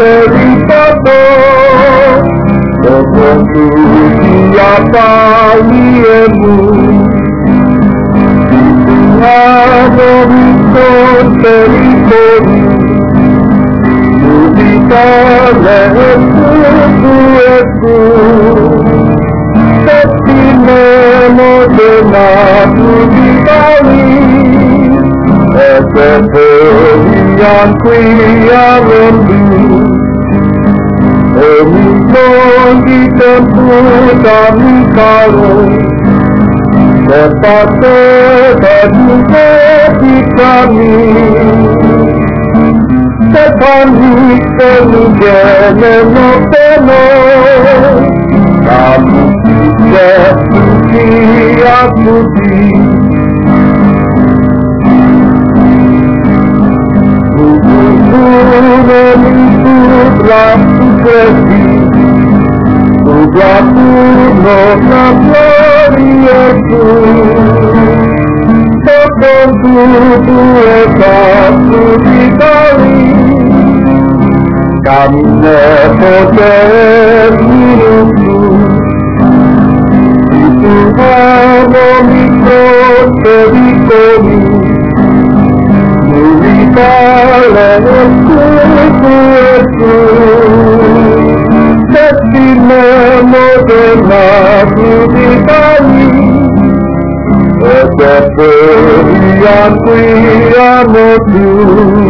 peritato, dopo siapa liemu, Amo con territori, Ubitale tu, Settimemo della Ubitali, e per qui avremmo, ogni mondi temputa mi caro, se parte per dimenticami, se parli se mi viene lontano, la musica tutti a tutti. Turno la gloria tu, con tu capitali, cammino poter tu, si tu amo mi proteggi, Ubitale tu, Settimemo della Ubitali, e per qui amo tu.